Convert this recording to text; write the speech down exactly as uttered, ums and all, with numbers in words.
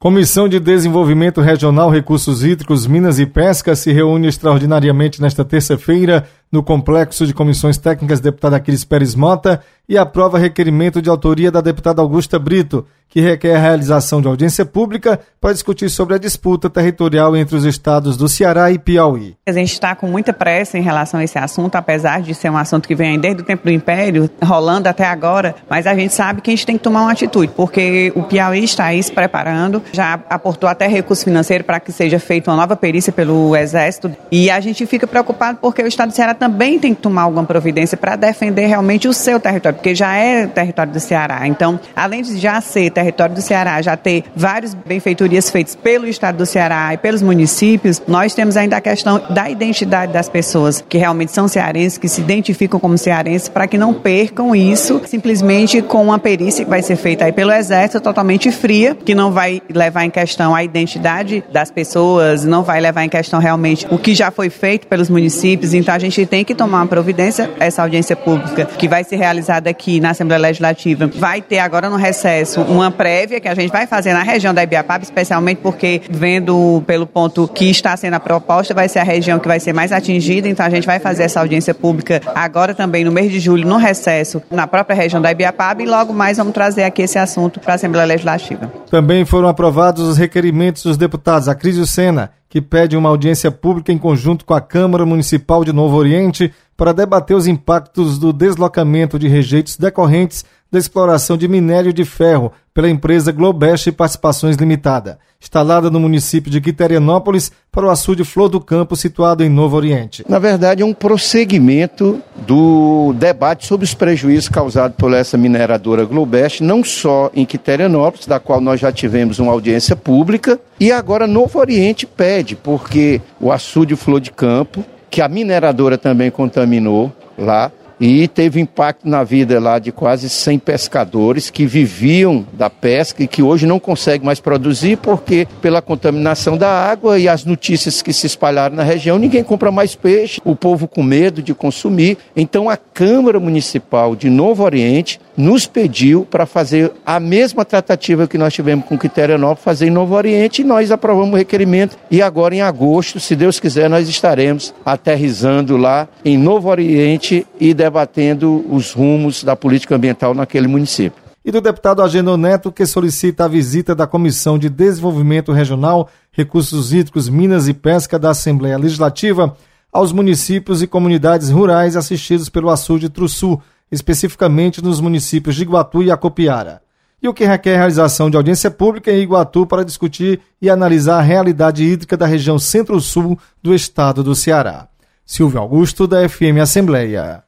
Comissão de Desenvolvimento Regional, Recursos Hídricos, Minas e Pesca se reúne extraordinariamente nesta terça-feira no Complexo de Comissões Técnicas deputado Aquiles Pérez Mota e aprova requerimento de autoria da deputada Augusta Brito, que requer a realização de audiência pública para discutir sobre a disputa territorial entre os estados do Ceará e Piauí. A gente está com muita pressa em relação a esse assunto, apesar de ser um assunto que vem desde o tempo do Império, rolando até agora, mas a gente sabe que a gente tem que tomar uma atitude, porque o Piauí está aí se preparando, já aportou até recurso financeiro para que seja feita uma nova perícia pelo Exército, e a gente fica preocupado porque o estado do Ceará também tem que tomar alguma providência para defender realmente o seu território, porque já é território do Ceará. Então, além de já ser território do Ceará, já ter várias benfeitorias feitas pelo estado do Ceará e pelos municípios, nós temos ainda a questão da identidade das pessoas que realmente são cearenses, que se identificam como cearenses, para que não percam isso simplesmente com uma perícia que vai ser feita aí pelo Exército totalmente fria, que não vai levar em questão a identidade das pessoas, não vai levar em questão realmente o que já foi feito pelos municípios. Então a gente tem que tomar uma providência. Essa audiência pública que vai ser realizada aqui na Assembleia Legislativa vai ter agora no recesso uma prévia que a gente vai fazer na região da Ibiapaba, especialmente porque, vendo pelo ponto que está sendo a proposta, vai ser a região que vai ser mais atingida. Então a gente vai fazer essa audiência pública agora também no mês de julho, no recesso, na própria região da Ibiapaba, e logo mais vamos trazer aqui esse assunto para a Assembleia Legislativa. Também foram aprovados os requerimentos dos deputados Acrísio Sena, que pede uma audiência pública em conjunto com a Câmara Municipal de Novo Oriente para debater os impactos do deslocamento de rejeitos decorrentes da exploração de minério de ferro pela empresa Globest Participações Limitada, instalada no município de Quiterianópolis, para o açude Flor do Campo, situado em Novo Oriente. Na verdade, é um prosseguimento do debate sobre os prejuízos causados por essa mineradora Globest, não só em Quiterianópolis, da qual nós já tivemos uma audiência pública, e agora Novo Oriente pede, porque o açude Flor de Campo, que a mineradora também contaminou lá, e teve impacto na vida lá de quase cem pescadores que viviam da pesca e que hoje não conseguem mais produzir porque pela contaminação da água e as notícias que se espalharam na região, ninguém compra mais peixe, o povo com medo de consumir. Então a Câmara Municipal de Novo Oriente nos pediu para fazer a mesma tratativa que nós tivemos com Quiterianópolis, fazer em Novo Oriente, e nós aprovamos o requerimento, e agora em agosto, se Deus quiser, nós estaremos aterrissando lá em Novo Oriente e debatendo os rumos da política ambiental naquele município. E do deputado Agenor Neto, que solicita a visita da Comissão de Desenvolvimento Regional, Recursos Hídricos, Minas e Pesca da Assembleia Legislativa aos municípios e comunidades rurais assistidos pelo açude Truçu, especificamente nos municípios de Iguatu e Acopiara. E o que requer a realização de audiência pública em Iguatu para discutir e analisar a realidade hídrica da região centro-sul do estado do Ceará. Silvio Augusto, da F M Assembleia.